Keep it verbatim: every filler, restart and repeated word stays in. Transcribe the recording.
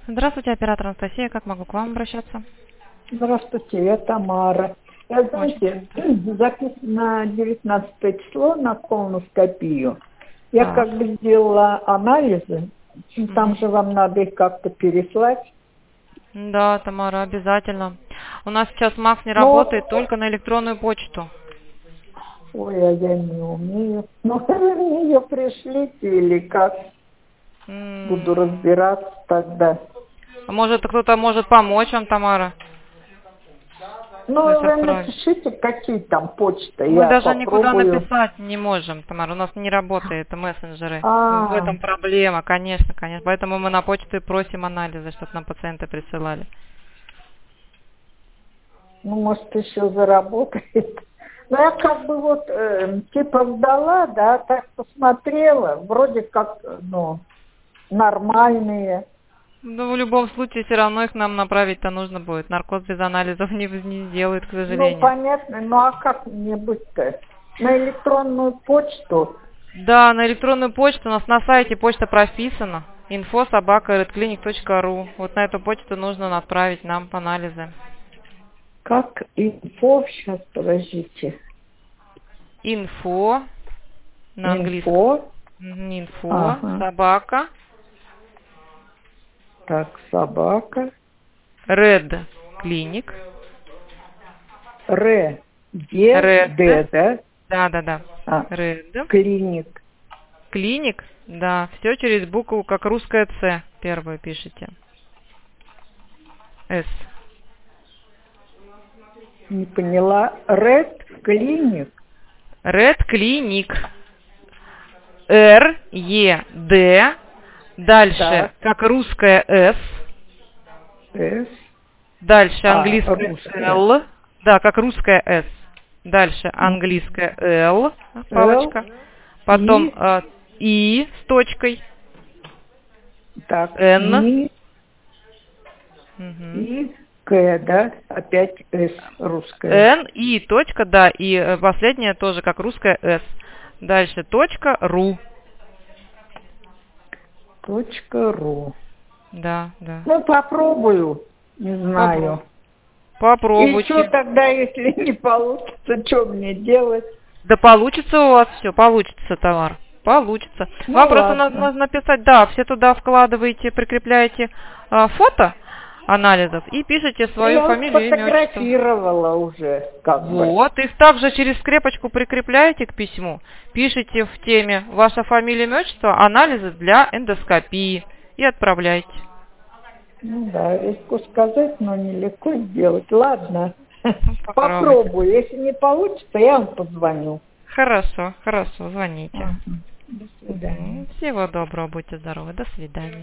Здравствуйте, оператор Анастасия. Как могу к вам обращаться? Здравствуйте, я Тамара. Я, знаете, Очень. записана на девятнадцатое число на колоноскопию. Я Так. как бы сделала анализы, там Мгм. же вам надо их как-то переслать. Да, Тамара, обязательно. У нас сейчас Макс не работает, Но, только на электронную почту. ой, а я не умею. Ну, вы мне ее пришлите или как? Буду М, разбираться тогда. а Может, кто-то может помочь вам, Тамара? Ну, То есть вы отправить. напишите, какие там почты, Мы я даже никуда попробую. написать не можем, Тамара. У нас не работают мессенджеры. В А, этом проблема, конечно, конечно. Поэтому мы на почту и просим анализы, чтобы нам пациенты присылали. ну, может, еще заработает. Ну, я как бы вот, э, типа сдала, да, так посмотрела, вроде как, ну, нормальные. Ну, в любом случае, все равно их нам направить-то нужно будет. Наркоз без анализов не, не сделает, к Ну, сожалению. понятно, ну, а как мне быть-то? На электронную почту? Да, на электронную почту у нас на сайте почта прописана. инфо собака редклиник точка ру. Вот на эту почту нужно отправить нам анализы. Как инфо, сейчас, подождите. Инфо на английском. Инфо, Мгм, Инфо ага, собака так, собака, Red Clinic. Р, Д, Red. Д, да? Да, да, да. А, Red. клиник. Клиник. Да, все через букву, как русская С. Первую пишите. С. Не поняла. Ред, клиник. Red Clinic. Р, Е, Д. Дальше, Так, как русская С. С, Дальше а, английская русская. Л. Да, как русская С. Дальше М, английская Л. Л, Палочка. Потом И, э, И с точкой. так, Н. И, Мгм. И, К, да, опять С, русская. Н, И, точка, да, и э, последняя тоже как русская С. Дальше точка, ру. Точка ру. Да, да. Ну, попробую, не Попробуй. знаю. И что Попробуйте. тогда, если не получится, что мне делать? Да получится у вас все, получится товар. Получится. Ну, Вам просто надо ладно. надо написать, да, все туда вкладываете, прикрепляете а, фото анализов и пишите Ну, свою я вот фамилию, имя, отчество. сфотографировала уже, как бы. Вот, их также через скрепочку прикрепляете к письму, пишите в теме ваша фамилия, имя, отчество, анализы для эндоскопии и отправляйте. Ну да, легко сказать, но нелегко сделать. Ладно, Попробуйте. попробую. Если не получится, я вам позвоню. Хорошо, хорошо, звоните. Ага. До свидания. Мгм. Всего доброго, будьте здоровы, до свидания.